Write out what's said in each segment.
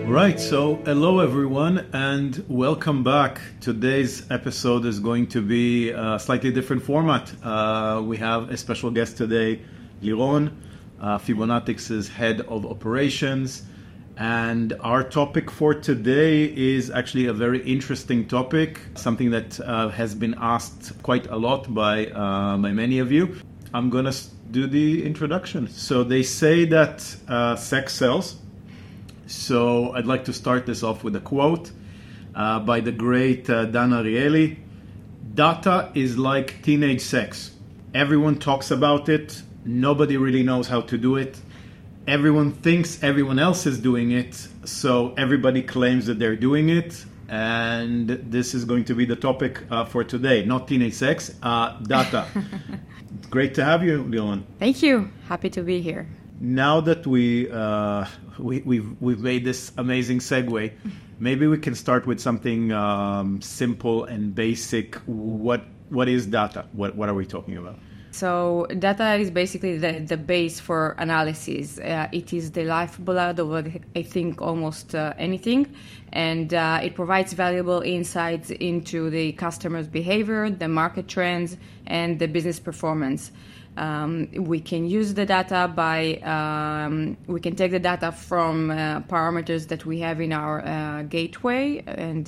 Right, so hello everyone and welcome back. Today's episode is going to be a slightly different format. We have a special guest today, Liron, Fibonatics' head of operations. And our topic for today is actually a very interesting topic, something that has been asked quite a lot by many of you. I'm going to do the introduction. So they say that sex sells. So I'd like to start this off with a quote by the great Dan Ariely. Data is like teenage sex. Everyone talks about it. Nobody really knows how to do it. Everyone thinks everyone else is doing it. So everybody claims that they're doing it. And this is going to be the topic for today. Not teenage sex, data. Great to have you, Liron. Thank you. Happy to be here. Now that we've made this amazing segue, maybe we can start with something simple and basic. What is data? What are we talking about? So data is basically the base for analysis. It is the lifeblood of, I think, almost anything. And it provides valuable insights into the customer's behavior, the market trends, and the business performance. We can use the data we can take the data from parameters that we have in our gateway, and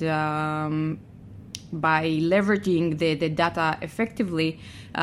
by leveraging the data effectively,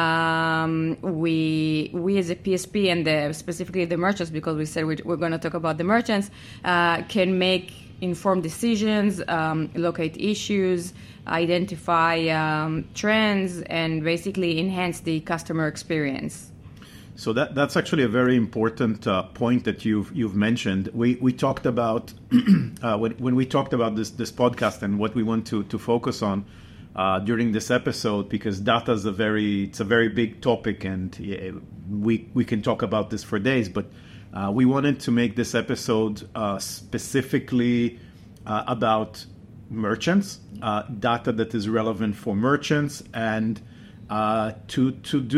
we as a PSP and specifically the merchants, because we said we're going to talk about the merchants, can make informed decisions, locate issues, identify trends, and basically enhance the customer experience. So that's actually a very important point that you've mentioned. We talked about when we talked about this podcast and what we want to focus on during this episode, because data is a very big topic, and we can talk about this for days. But we wanted to make this episode specifically about merchants, data that is relevant for merchants, and to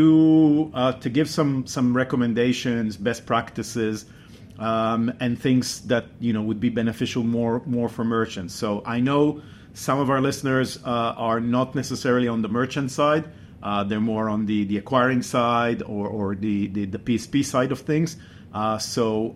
give some recommendations, best practices, and things that would be beneficial more for merchants. So I know some of our listeners are not necessarily on the merchant side; they're more on the acquiring side or the PSP side of things. So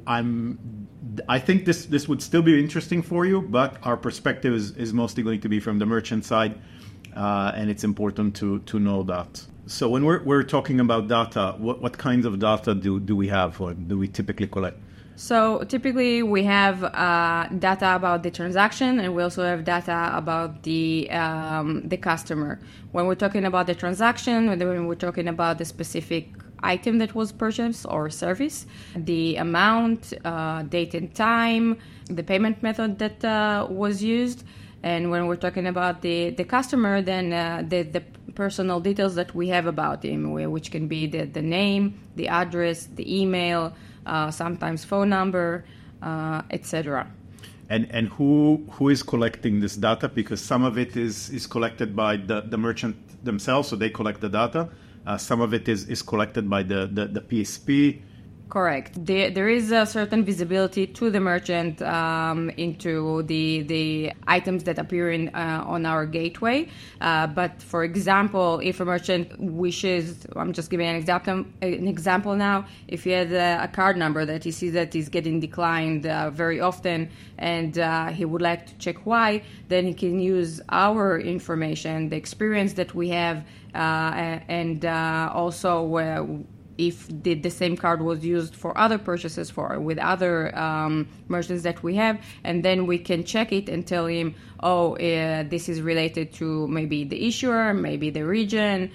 I think this would still be interesting for you, but our perspective is mostly going to be from the merchant side, and it's important to know that. So when we're talking about data, what kinds of data do we have, or do we typically collect? So typically we have data about the transaction, and we also have data about the customer. When we're talking about the transaction, when we're talking about the specific item that was purchased or service, the amount, date and time, the payment method that was used. And when we're talking about the customer, then the personal details that we have about him, which can be the name, the address, the email, sometimes phone number, etc. And who is collecting this data? Because some of it is collected by the merchant themselves, so they collect the data. Some of it is collected by the PSP. Correct. There is a certain visibility to the merchant into the items that appear on our gateway. But for example, if a merchant wishes, I'm just giving an example now, if he has a card number that he sees that is getting declined very often, and he would like to check why, then he can use our information, the experience that we have, and also if the same card was used for other purchases with other merchants that we have, and then we can check it and tell him, this is related to maybe the issuer, maybe the region,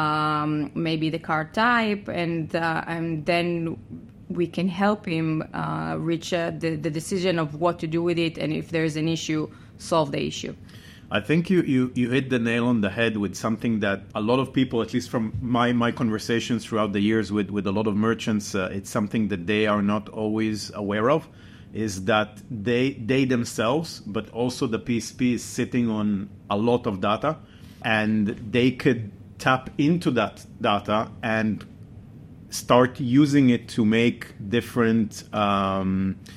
maybe the card type, and then we can help him reach the decision of what to do with it, and if there's an issue, solve the issue. I think you hit the nail on the head with something that a lot of people, at least from my conversations throughout the years with a lot of merchants, it's something that they are not always aware of, is that they themselves, but also the PSP is sitting on a lot of data, and they could tap into that data and start using it to make different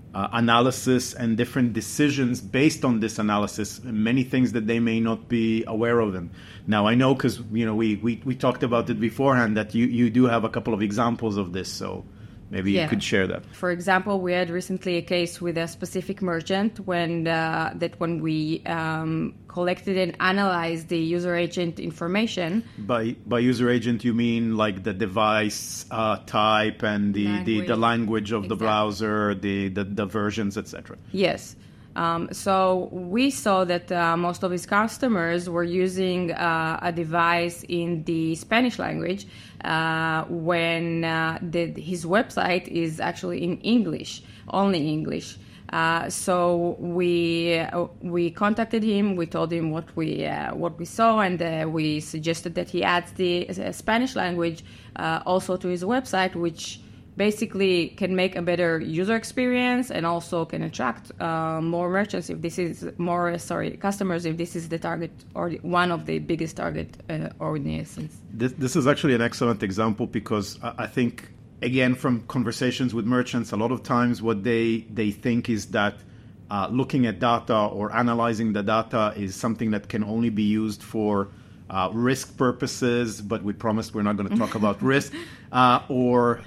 analysis and different decisions based on this analysis, many things that they may not be aware of them. Now, I know because we talked about it beforehand that you do have a couple of examples of this, so maybe you could share that. For example, we had recently a case with a specific merchant when we collected and analyzed the user agent information. By user agent, you mean like the device type and the language of the browser, the versions, etc. Yes. So we saw that most of his customers were using a device in the Spanish language when his website is actually in English, only English. So we contacted him. We told him what we saw, and we suggested that he adds the Spanish language also to his website, which basically can make a better user experience and also can attract more merchants if this is customers if this is the target or one of the biggest target audiences. This is actually an excellent example because I think, again, from conversations with merchants, a lot of times what they think is that looking at data or analyzing the data is something that can only be used for risk purposes, but we promised we're not going to talk about risk, or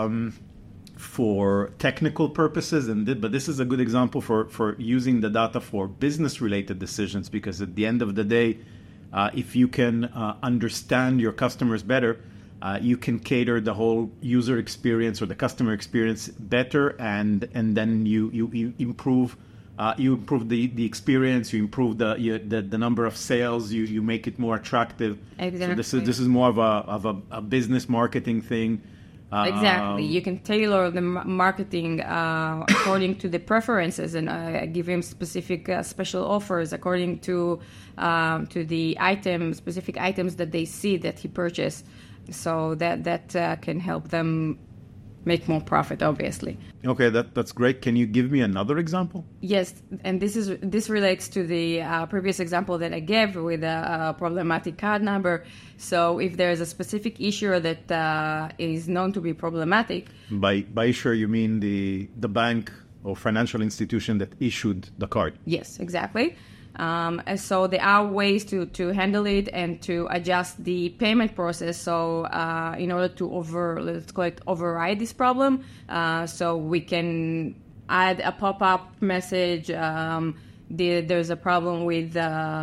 for technical purposes. But this is a good example for using the data for business-related decisions, because at the end of the day, if you can understand your customers better, you can cater the whole user experience or the customer experience better, and then you improve. You improve the experience. You improve the number of sales. You make it more attractive. Exactly. So this is more of a business marketing thing. Exactly. You can tailor the marketing according to the preferences, and give him specific special offers according to the specific items that they see that he purchased. So that can help them make more profit, obviously. Okay, that's great. Can you give me another example? Yes, and this relates to the previous example that I gave with a problematic card number. So if there is a specific issue that is known to be problematic, by issue you mean the bank or financial institution that issued the card? Yes, exactly. So there are ways to handle it and to adjust the payment process. So in order to override this problem, so we can add a pop-up message. There's a problem with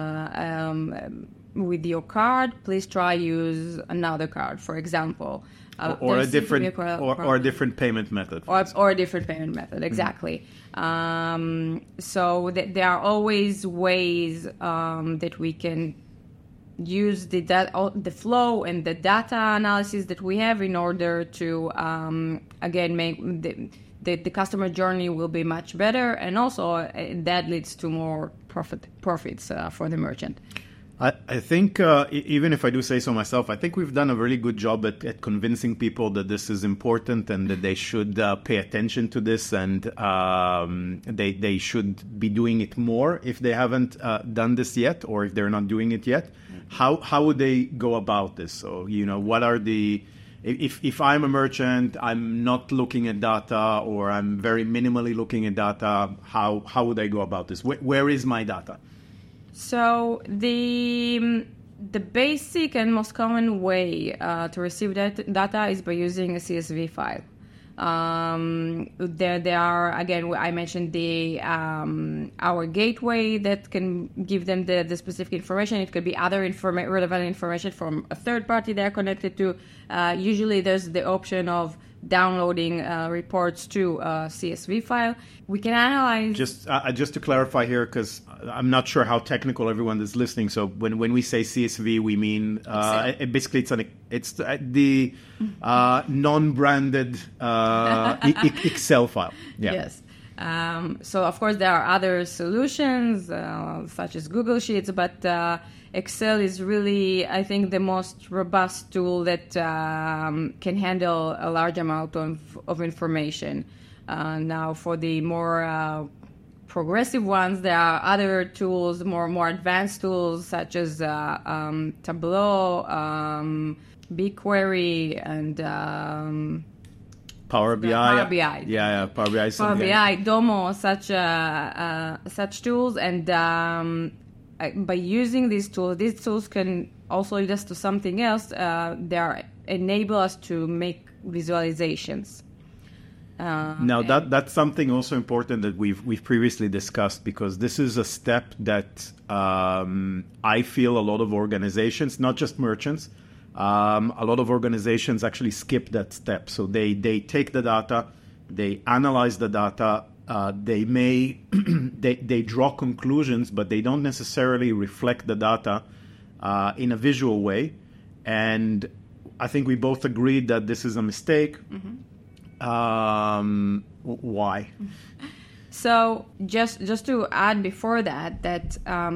your card. Please try use another card, for example. Or a different payment method. Or a different payment method, exactly. So there are always ways that we can use the flow and the data analysis that we have in order to, again, make the customer journey will be much better, and also that leads to more profits for the merchant. I think, even if I do say so myself, I think we've done a really good job at convincing people that this is important and that they should pay attention to this, and they should be doing it more if they haven't done this yet, or if they're not doing it yet. How would they go about this? So, what are the... If I'm a merchant, I'm not looking at data, or I'm very minimally looking at data, how would I go about this? Where is my data? So the basic and most common way to receive data is by using a CSV file. There are, again, I mentioned our gateway that can give them the specific information. It could be other relevant information from a third party they're connected to. Usually there's the option of downloading reports to a CSV file. We can analyze... Just to clarify here, because I'm not sure how technical everyone is listening. So when we say CSV, we mean basically it's the non-branded Excel file. Yeah. Yes. So of course there are other solutions such as Google Sheets, but Excel is really, I think, the most robust tool that can handle a large amount of information. Now, for the more progressive ones, there are other tools, more advanced tools such as Tableau, BigQuery, and Power BI. Power BI. Yeah, Power BI. Is Power something BI, Domo, such tools, and by using these tools can also lead us to something else. They enable us to make visualizations. Now that's something also important that we've previously discussed, because this is a step that I feel a lot of organizations, not just merchants, a lot of organizations actually skip that step. So they take the data, they analyze the data, they may they draw conclusions, but they don't necessarily reflect the data in a visual way. And I think we both agreed that this is a mistake. Mm-hmm. Why? So just to add before that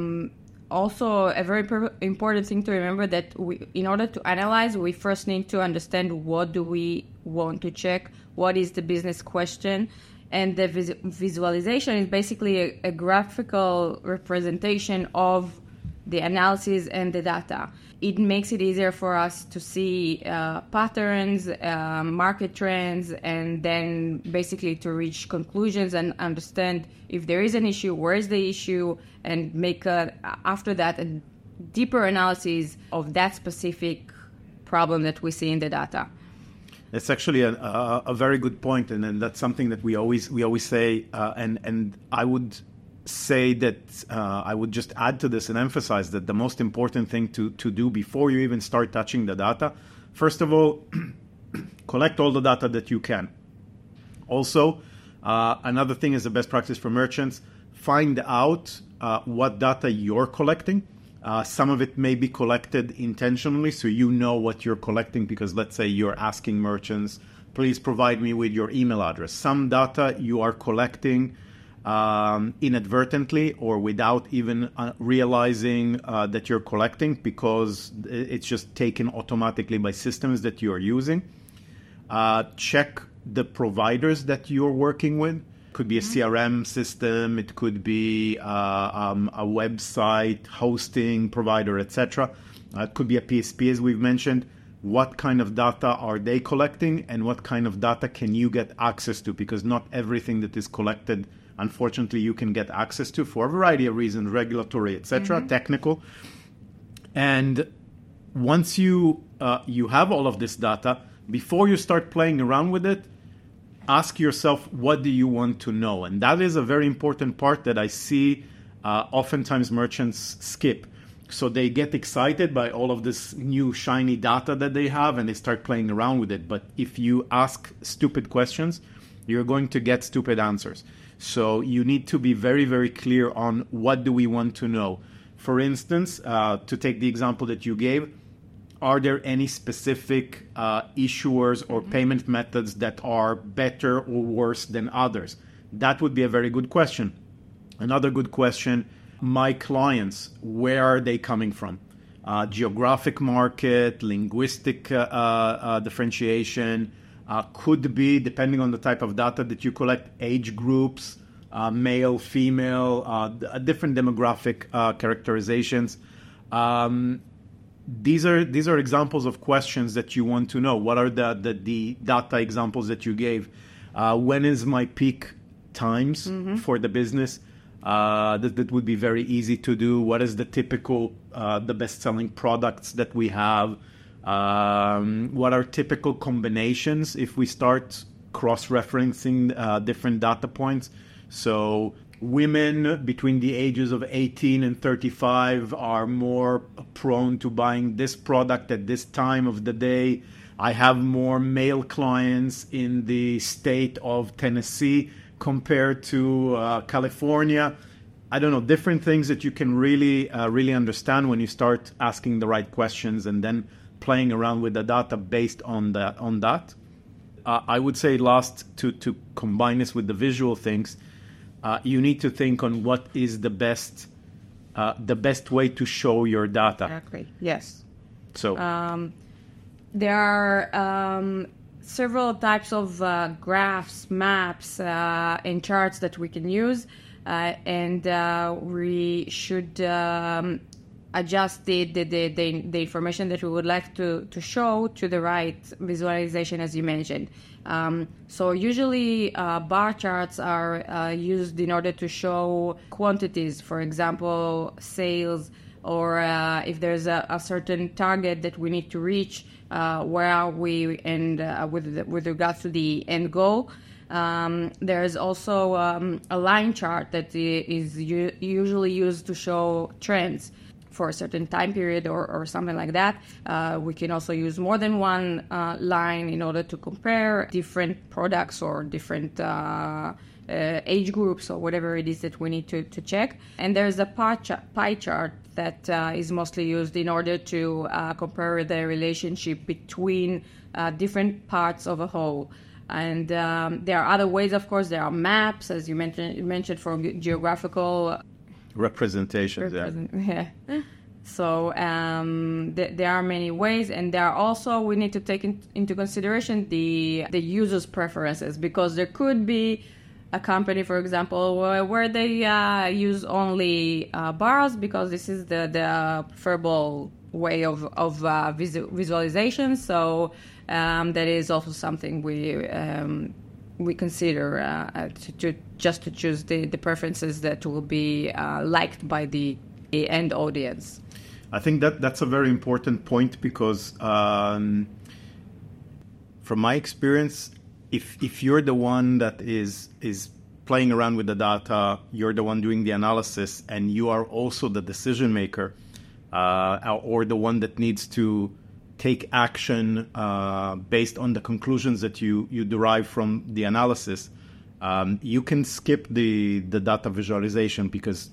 also a very important thing to remember, that in order to analyze, we first need to understand what do we want to check, what is the business question, and the visualization is basically a graphical representation of the analysis and the data. It makes it easier for us to see patterns, market trends, and then basically to reach conclusions and understand if there is an issue, where is the issue, and make after that a deeper analysis of that specific problem that we see in the data. That's actually a very good point, and that's something that we always say, and I would say that I would just add to this and emphasize that the most important thing to do before you even start touching the data, first of all, collect all the data that you can. Also, another thing is a best practice for merchants, find out what data you're collecting. Some of it may be collected intentionally, so you know what you're collecting, because let's say you're asking merchants, please provide me with your email address. Some data you are collecting inadvertently or without even realizing that you're collecting, because it's just taken automatically by systems that you are using. Check the providers that you're working with. Could be a CRM system, it could be a website hosting provider, etc. It could be a PSP, as we've mentioned. What kind of data are they collecting, and what kind of data can you get access to? Because not everything that is collected, unfortunately, you can get access to for a variety of reasons, regulatory, etc., technical. And once you have all of this data, before you start playing around with it, ask yourself, what do you want to know? And that is a very important part that I see oftentimes merchants skip. So they get excited by all of this new shiny data that they have, and they start playing around with it. But if you ask stupid questions, you're going to get stupid answers. So you need to be very, very clear on what do we want to know. For instance, to take the example that you gave, are there any specific issuers or payment methods that are better or worse than others? That would be a very good question. Another good question, my clients, where are they coming from? Geographic market, linguistic differentiation, could be, depending on the type of data that you collect, age groups, male, female, different demographic characterizations. These are examples of questions that you want to know. What are the data examples that you gave? When is my peak times for the business? That would be very easy to do. What is the typical, the best-selling products that we have? What are typical combinations if we start cross-referencing different data points? So women between the ages of 18 and 35 are more prone to buying this product at this time of the day. I have more male clients in the state of Tennessee compared to California. I don't know, different things that you can really understand when you start asking the right questions and then playing around with the data based on that. I would say last, to combine this with the visual things, you need to think on what is the best way to show your data. Exactly. Yes. So there are several types of graphs, maps, and charts that we can use, and we should adjust the information that we would like to show to the right visualization, as you mentioned. So usually bar charts are used in order to show quantities, for example, sales, or if there's a certain target that we need to reach, where are we, and with regards to the end goal. There's also a line chart that is usually used to show trends for a certain time period or something like that. We can also use more than one line in order to compare different products or different age groups or whatever it is that we need to check. And there's a pie chart that is mostly used in order to compare the relationship between different parts of a whole. And there are other ways, of course. There are maps, as you mentioned for geographical representations. Yeah. So there are many ways, and there are also, we need to take into consideration the user's preferences, because there could be a company, for example, where they use only bars because this is the preferable way of visualization. So that is also something we consider to choose the preferences that will be liked by the end audience. I think that's a very important point, because from my experience, if you're the one that is playing around with the data, you're the one doing the analysis, and you are also the decision maker, or the one that needs to take action based on the conclusions that you derive from the analysis, you can skip the data visualization, because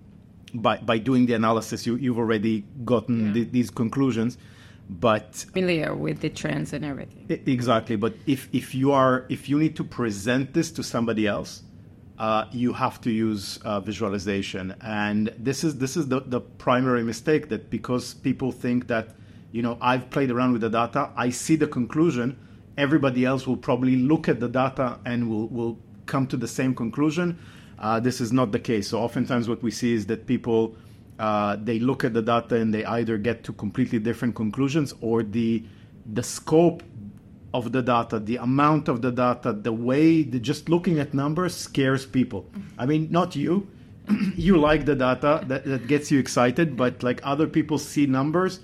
by doing the analysis, you've already gotten these conclusions. But familiar with the trends and everything. Exactly. But if you need to present this to somebody else, you have to use visualization. And this is the primary mistake, that because people think that, I've played around with the data, I see the conclusion, everybody else will probably look at the data and will come to the same conclusion. This is not the case. So oftentimes what we see is that people, they look at the data and they either get to completely different conclusions, or the scope of the data, the amount of the data, the way just looking at numbers scares people. I mean, not you. You like the data, that gets you excited, but like other people see numbers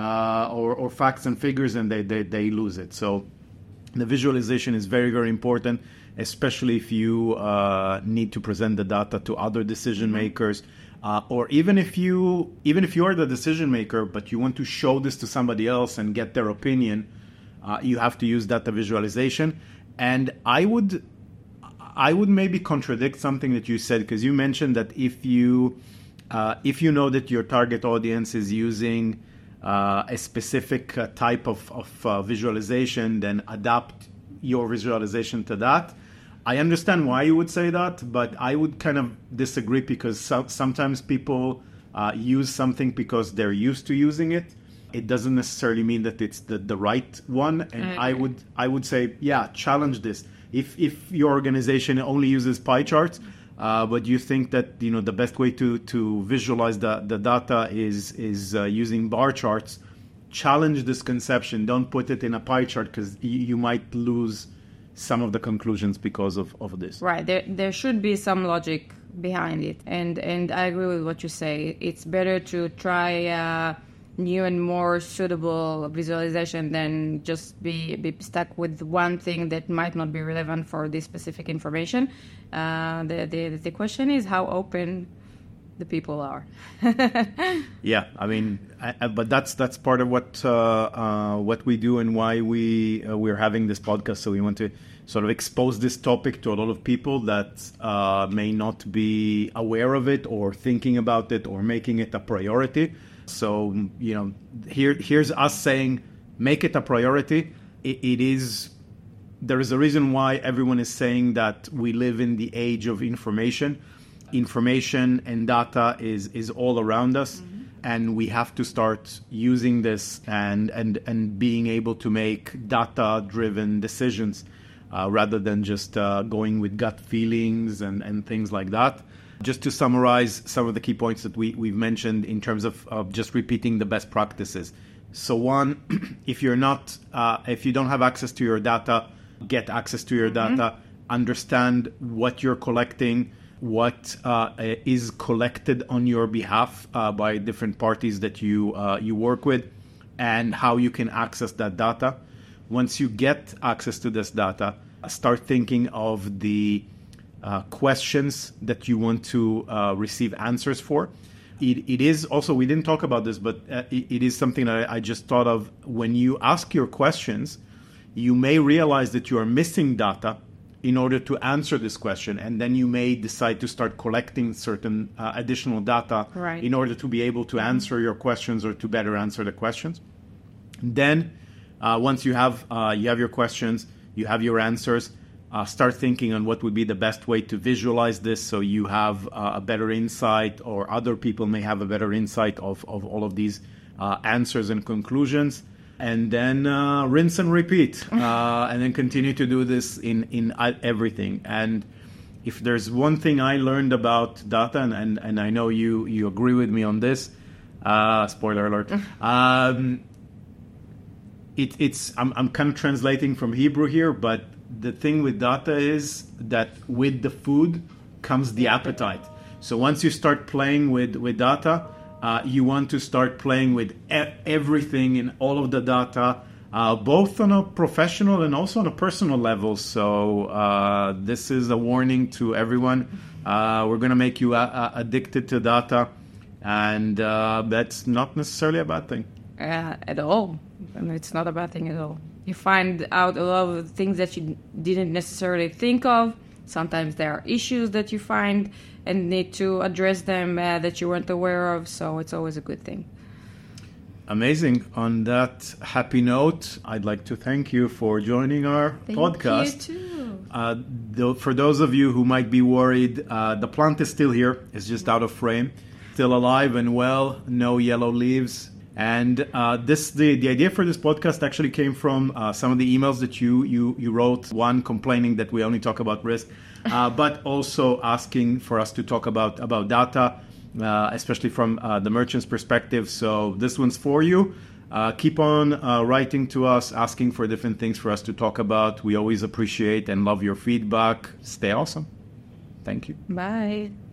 or facts and figures, and they lose it. So the visualization is very, very important, especially if you need to present the data to other decision makers. Or even if you are the decision maker, but you want to show this to somebody else and get their opinion, you have to use data visualization. And I would maybe contradict something that you said, because you mentioned that if you know that your target audience is using a specific type of visualization, then adapt your visualization to that. I understand why you would say that, but I would kind of disagree, because sometimes people use something because they're used to using it. It doesn't necessarily mean that it's the right one. And I would say, challenge this. If your organization only uses pie charts, but you think that the best way to visualize the data is using bar charts, challenge this conception. Don't put it in a pie chart, because you might lose some of the conclusions because of this. Right. There should be some logic behind it. And I agree with what you say. It's better to try new and more suitable visualization than just be stuck with one thing that might not be relevant for this specific information. The question is how open the people are. Yeah, I mean, but that's part of what we do and why we're having this podcast. So we want to sort of expose this topic to a lot of people that may not be aware of it or thinking about it or making it a priority. So here's us saying, make it a priority. There is a reason why everyone is saying that we live in the age of information. Information and data is all around us, and we have to start using this and being able to make data-driven decisions rather than just going with gut feelings and things like that. Just to summarize some of the key points that we've mentioned in terms of just repeating the best practices. So one, if you don't have access to your data, get access to your data, understand what you're collecting, what is collected on your behalf by different parties that you work with, and how you can access that data. Once you get access to this data, start thinking of the questions that you want to receive answers for. It is also, we didn't talk about this, but it is something that I just thought of. When you ask your questions, you may realize that you are missing data in order to answer this question, and then you may decide to start collecting certain additional data in order to be able to answer your questions or to better answer the questions. Then, once you have your questions, you have your answers, start thinking on what would be the best way to visualize this so you have a better insight, or other people may have a better insight of all of these answers and conclusions. And then rinse and repeat, and then continue to do this in everything. And if there's one thing I learned about data, and I know you agree with me on this, spoiler alert, I'm kind of translating from Hebrew here, but the thing with data is that with the food comes the appetite. So once you start playing with data, you want to start playing with everything in all of the data, both on a professional and also on a personal level. So this is a warning to everyone. We're going to make you addicted to data, and that's not necessarily a bad thing. At all. And it's not a bad thing at all. You find out a lot of things that you didn't necessarily think of. Sometimes there are issues that you find and need to address them that you weren't aware of. So it's always a good thing. Amazing. On that happy note, I'd like to thank you for joining our podcast. Thank you too. For those of you who might be worried, the plant is still here. It's just out of frame. Still alive and well. No yellow leaves. And the idea for this podcast actually came from some of the emails that you wrote. One, complaining that we only talk about risk, but also asking for us to talk about data, especially from the merchant's perspective. So this one's for you. Keep on writing to us, asking for different things for us to talk about. We always appreciate and love your feedback. Stay awesome. Thank you. Bye.